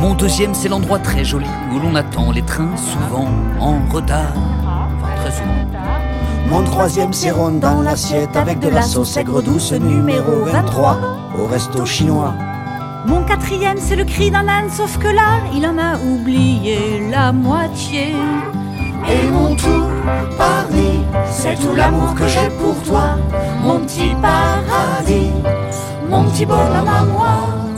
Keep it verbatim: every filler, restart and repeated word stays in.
Mon deuxième, c'est l'endroit très joli où l'on attend les trains, souvent en retard. Enfin, très souvent. Mon troisième, c'est ronde dans l'assiette avec de la sauce aigre douce numéro vingt-trois au resto chinois. Mon quatrième, c'est le cri d'un âne, sauf que là, il en a oublié la moitié. Et mon tout Paris, c'est tout l'amour que j'ai pour toi, mon petit paradis, mon petit bonhomme à moi.